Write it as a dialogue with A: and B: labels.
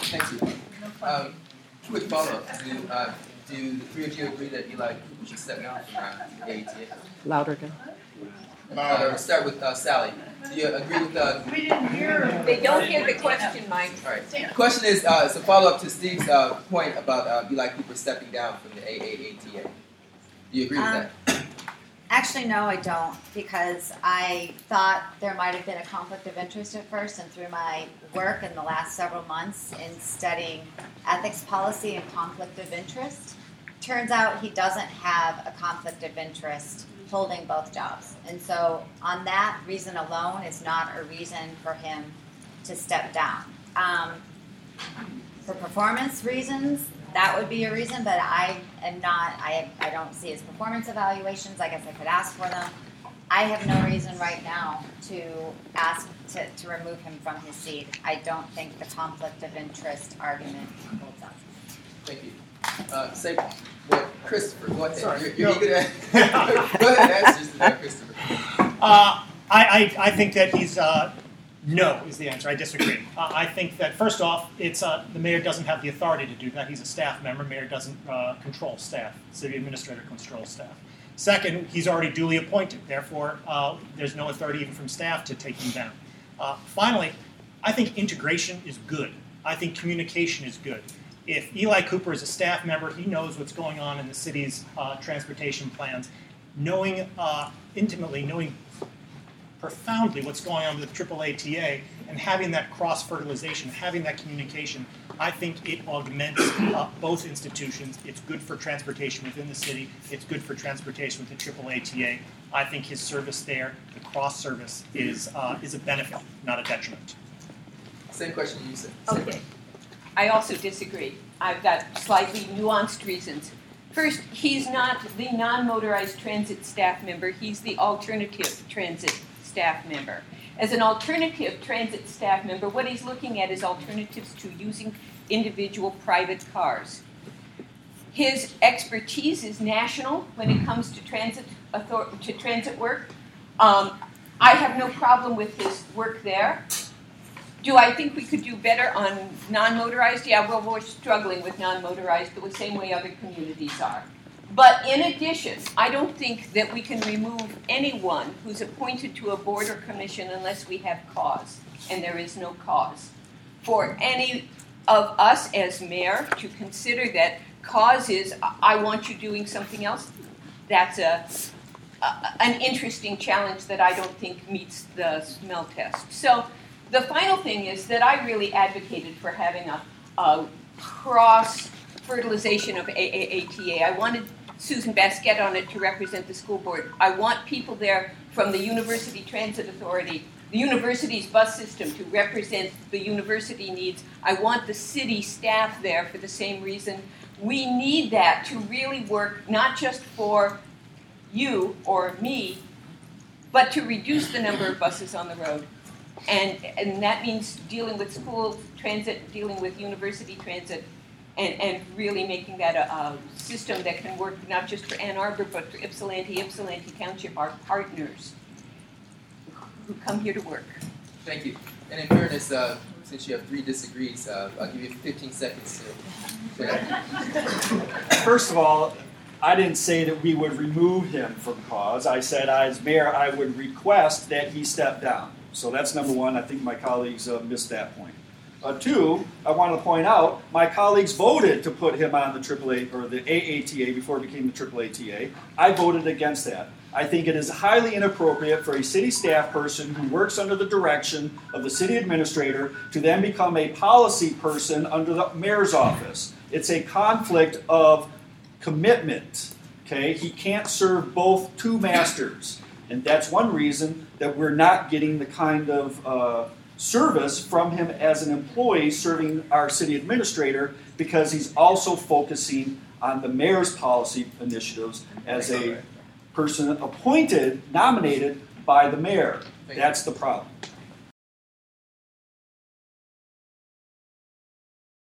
A: Thank you. Quick follow-up. Do the three of you agree that Eli Cooper should step down from AATA?
B: Louder again.
A: Start with Sally. Do you agree with...
C: We didn't hear.
D: They don't hear the question, Mike.
A: All right. The question is, it's a follow-up to Steve's point about Eli Cooper stepping down from the AATA. Do you agree with that?
E: Actually, no, I don't, because I thought there might have been a conflict of interest at first, and through my work in the last several months in studying ethics policy and conflict of interest, turns out he doesn't have a conflict of interest holding both jobs. And so on that reason alone is not a reason for him to step down. For performance reasons, that would be a reason, but I don't see his performance evaluations. I guess I could ask for them. I have no reason right now to ask to remove him from his seat. I don't think the conflict of interest argument holds up.
A: Thank you. Christopher, go ahead.
F: Sorry.
A: You're eager to... Go ahead and answer to that, Christopher.
F: I think that he's... No is the answer. I disagree. I think that, first off, it's the mayor doesn't have the authority to do that. He's a staff member. Mayor doesn't control staff. City administrator controls staff. Second, he's already duly appointed. Therefore, there's no authority even from staff to take him down. Finally, I think integration is good. I think communication is good. If Eli Cooper is a staff member, he knows what's going on in the city's transportation plans. Knowing intimately, knowing profoundly what's going on with AAATA and having that cross-fertilization, having that communication, I think it augments both institutions. It's good for transportation within the city. It's good for transportation with the AAATA. I think his service there, the cross-service, is a benefit, not a detriment.
A: Same question you said.
D: Okay. I also disagree. I've got slightly nuanced reasons. First, he's not the non-motorized transit staff member. He's the alternative transit staff member. As an alternative transit staff member, what he's looking at is alternatives to using individual private cars. His expertise is national when it comes to transit work. I have no problem with his work there. Do I think we could do better on non-motorized? Yeah, well, we're struggling with non-motorized the same way other communities are. But in addition, I don't think that we can remove anyone who's appointed to a board or commission unless we have cause, and there is no cause. For any of us as mayor to consider that cause is, I want you doing something else, that's an interesting challenge that I don't think meets the smell test. So the final thing is that I really advocated for having a cross-fertilization of AATA. I wanted Susan Basquette on it to represent the school board. I want people there from the University Transit Authority, the university's bus system, to represent the university needs. I want the city staff there for the same reason. We need that to really work, not just for you or me, but to reduce the number of buses on the road. And that means dealing with school transit, dealing with university transit, and really making that a system that can work not just for Ann Arbor, but for Ypsilanti Township, our partners who come here to work.
A: Thank you. And in fairness, since you have three disagrees, I'll give you 15 seconds to
G: First of all, I didn't say that we would remove him from cause. I said, as mayor, I would request that he step down. So that's number one. I think my colleagues missed that point. Two, I want to point out, my colleagues voted to put him on the AAA or the AATA before it became the AAATA. I voted against that. I think it is highly inappropriate for a city staff person who works under the direction of the city administrator to then become a policy person under the mayor's office. It's a conflict of commitment. Okay, he can't serve both two masters, and that's one reason that we're not getting the kind of service from him as an employee serving our city administrator, because he's also focusing on the mayor's policy initiatives as a person appointed, nominated by the mayor. That's the problem.